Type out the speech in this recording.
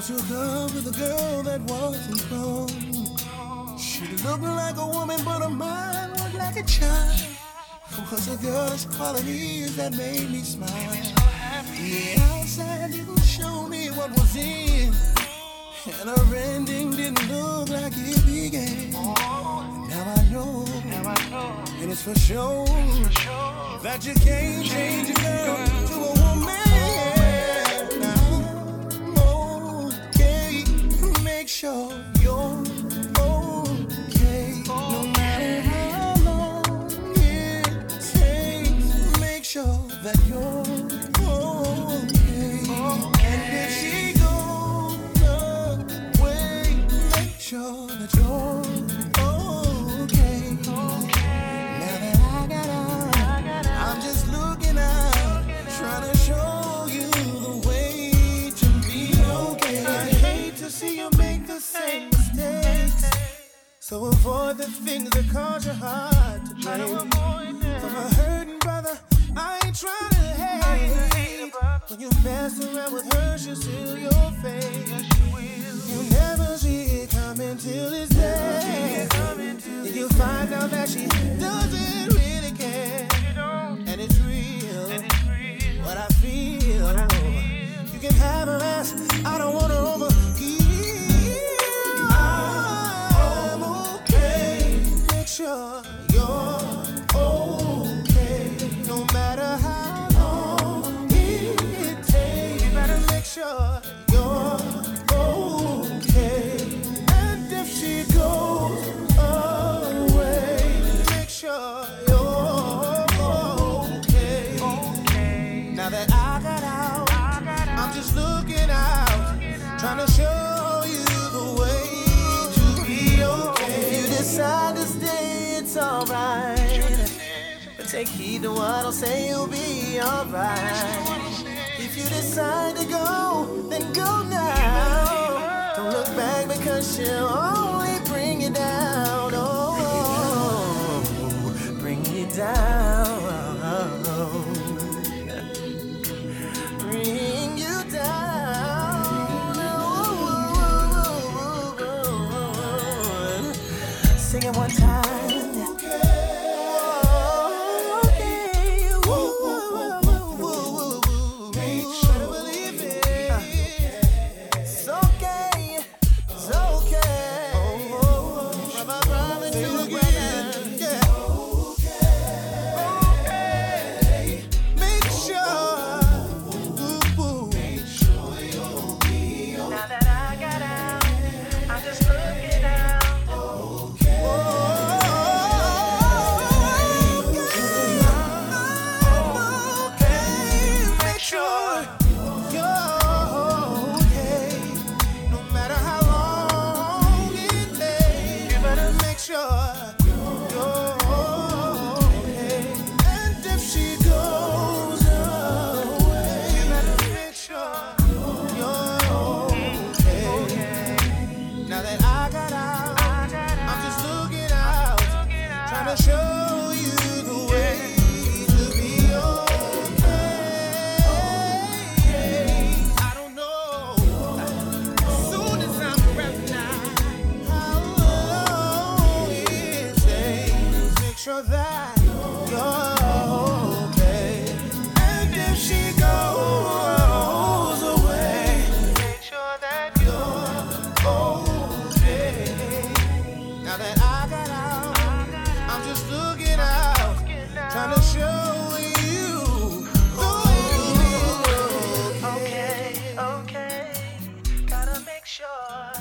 took up with a girl that wasn't wrong. She looked like a woman, but her mind was like a child. It was a girl's qualities that made me smile. The outside didn't show me what was in, and her ending didn't look like it began. Now I know, and it's for sure, that you can't change a girl to a woman. Make sure you're okay, no matter how long it takes. Make sure that you're okay, and if she goes away, make sure that you're okay. Now that I got out, I'm just looking out, trying to show you the way to be okay. I hate to see you make the same mistakes, so avoid the things that cause your heart to break. From a hurting brother, I ain't trying to hate. When you mess around with her, she'll seal your fate. You never see it coming till it's there. Then you find out that she doesn't really care, and it's real. What I feel. You can have her ass, I don't want her over. Sure you're okay, no matter how long it takes. You better make sure you're okay, and if she goes away, make sure you're okay. Now that I got out, I'm just looking out, trying to show you the way to be okay. If you decide to stay, it's alright, but take heed to what I'll say, you'll be alright. If you decide to go, then go now. Don't look back, because she'll only bring you down. Oh, bring you down. Bring you down. Sing it one time. Sure.